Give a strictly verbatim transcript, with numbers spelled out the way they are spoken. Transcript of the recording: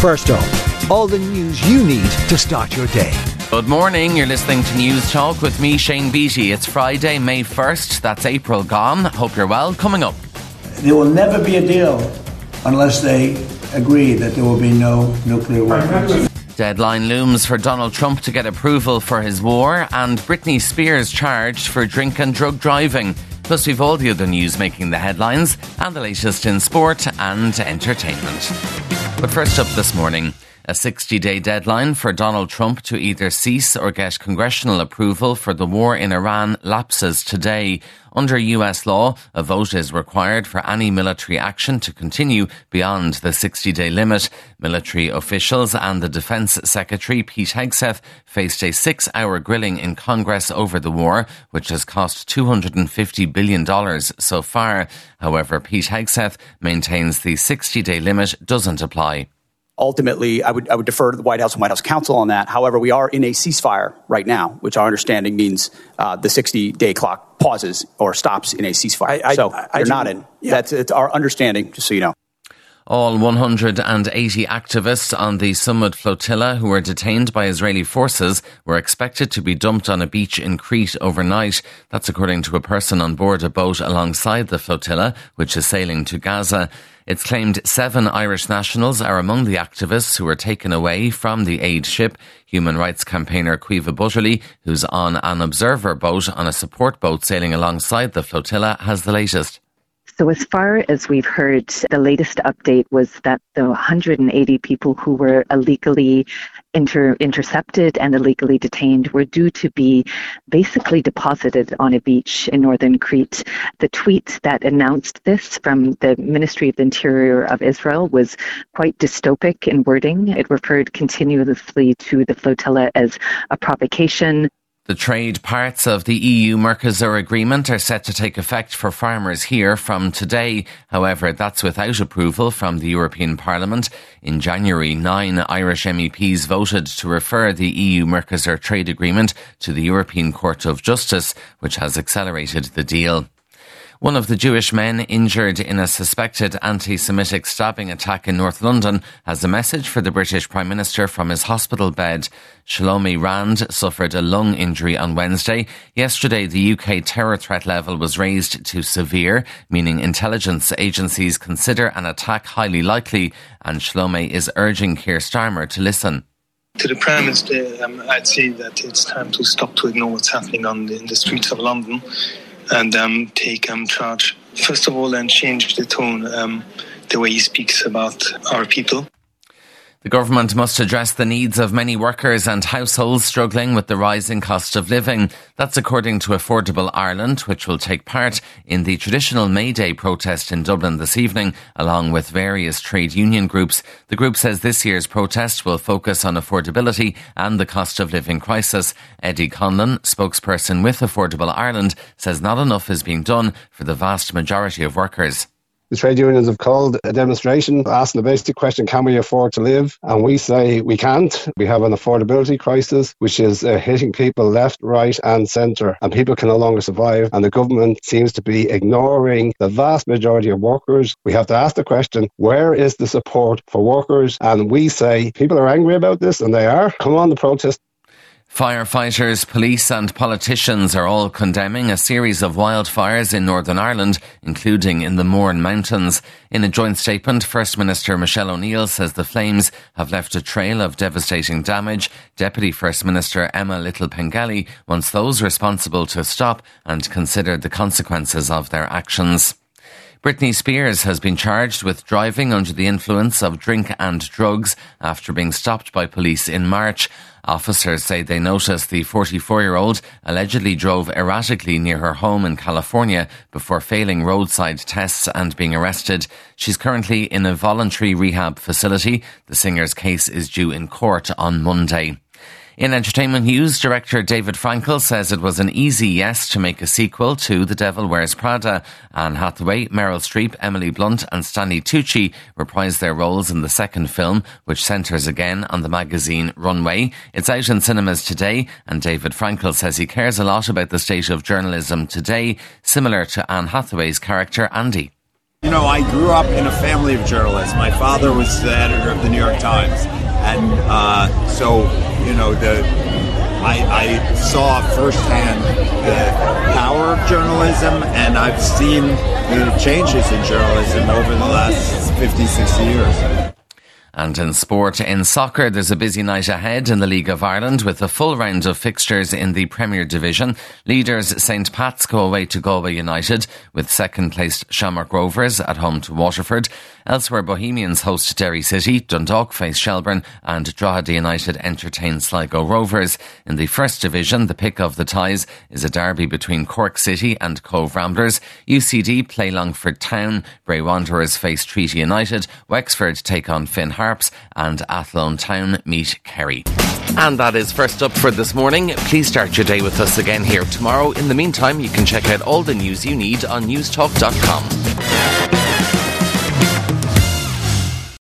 First up, all the news you need to start your day. Good morning, you're listening to News Talk with me, Shane Beattie. It's Friday, May first, that's April gone. Hope you're well. Coming up. There will never be a deal unless they agree that there will be no nuclear weapons. Deadline looms for Donald Trump to get approval for his war, and Britney Spears charged for drink and drug driving. Plus we've all the other news making the headlines and the latest in sport and entertainment. But first up this morning, a sixty-day deadline for Donald Trump to either cease or get congressional approval for the war in Iran lapses today. Under U S law, a vote is required for any military action to continue beyond the sixty-day limit. Military officials and the Defence Secretary, Pete Hegseth, faced a six-hour grilling in Congress over the war, which has cost two hundred fifty billion dollars so far. However, Pete Hegseth maintains the sixty-day limit doesn't apply. Ultimately, I would I would defer to the White House and White House counsel on that. However, we are in a ceasefire right now, which our understanding means uh, the sixty-day clock pauses or stops in a ceasefire. I, I, so I, I you're not in. Yeah. That's it's our understanding, just so you know. All one hundred eighty activists on the Summit flotilla who were detained by Israeli forces were expected to be dumped on a beach in Crete overnight. That's according to a person on board a boat alongside the flotilla, which is sailing to Gaza. It's claimed seven Irish nationals are among the activists who were taken away from the aid ship. Human rights campaigner Caoimhe Butterly, who's on an observer boat on a support boat sailing alongside the flotilla, has the latest. So as far as we've heard, the latest update was that the one hundred eighty people who were illegally inter- intercepted and illegally detained were due to be basically deposited on a beach in northern Crete. The tweet that announced this from the Ministry of the Interior of Israel was quite dystopic in wording. It referred continuously to the flotilla as a provocation. The trade parts of the E U-Mercosur agreement are set to take effect for farmers here from today. However, that's without approval from the European Parliament. In January, nine Irish M E Ps voted to refer the E U-Mercosur trade agreement to the European Court of Justice, which has accelerated the deal. One of the Jewish men injured in a suspected anti-Semitic stabbing attack in North London has a message for the British Prime Minister from his hospital bed. Shlomi Rand suffered a lung injury on Wednesday. Yesterday, the U K terror threat level was raised to severe, meaning intelligence agencies consider an attack highly likely, and Shlomi is urging Keir Starmer to listen. To the Prime Minister, um, I'd say that it's time to stop to ignore what's happening on the, in the streets of London and um, take um, charge, first of all, and change the tone, um, the way he speaks about our people. The government must address the needs of many workers and households struggling with the rising cost of living. That's according to Affordable Ireland, which will take part in the traditional May Day protest in Dublin this evening, along with various trade union groups. The group says this year's protest will focus on affordability and the cost of living crisis. Eddie Conlon, spokesperson with Affordable Ireland, says not enough is being done for the vast majority of workers. The trade unions have called a demonstration asking the basic question, can we afford to live? And we say we can't. We have an affordability crisis which is uh, hitting people left, right and centre, and people can no longer survive, and the government seems to be ignoring the vast majority of workers. We have to ask the question, where is the support for workers? And we say people are angry about this, and they are. Come on, the protest. Firefighters, police and politicians are all condemning a series of wildfires in Northern Ireland, including in the Mourne Mountains. In a joint statement, First Minister Michelle O'Neill says the flames have left a trail of devastating damage. Deputy First Minister Emma Little-Pengelly wants those responsible to stop and consider the consequences of their actions. Britney Spears has been charged with driving under the influence of drink and drugs after being stopped by police in March. Officers say they noticed the forty-four-year-old allegedly drove erratically near her home in California before failing roadside tests and being arrested. She's currently in a voluntary rehab facility. The singer's case is due in court on Monday. In entertainment news, director David Frankel says it was an easy yes to make a sequel to The Devil Wears Prada. Anne Hathaway, Meryl Streep, Emily Blunt and Stanley Tucci reprised their roles in the second film, which centres again on the magazine Runway. It's out in cinemas today, and David Frankel says he cares a lot about the state of journalism today, similar to Anne Hathaway's character Andy. You know, I grew up in a family of journalists. My father was the editor of the New York Times. And uh, so, you know, the I, I saw firsthand the power of journalism, and I've seen the changes in journalism over the last fifty, sixty years. And in sport, in soccer, there's a busy night ahead in the League of Ireland with a full round of fixtures in the Premier Division. Leaders Saint Pat's go away to Galway United, with second-placed Shamrock Rovers at home to Waterford. Elsewhere, Bohemians host Derry City, Dundalk face Shelbourne, and Drogheda United entertain Sligo Rovers. In the First Division, the pick of the ties is a derby between Cork City and Cove Ramblers. U C D play Longford Town, Bray Wanderers face Treaty United, Wexford take on Finn Harps, and Athlone Town meet Kerry. And that is First Up for this morning. Please start your day with us again here tomorrow. In the meantime, you can check out all the news you need on newstalk dot com.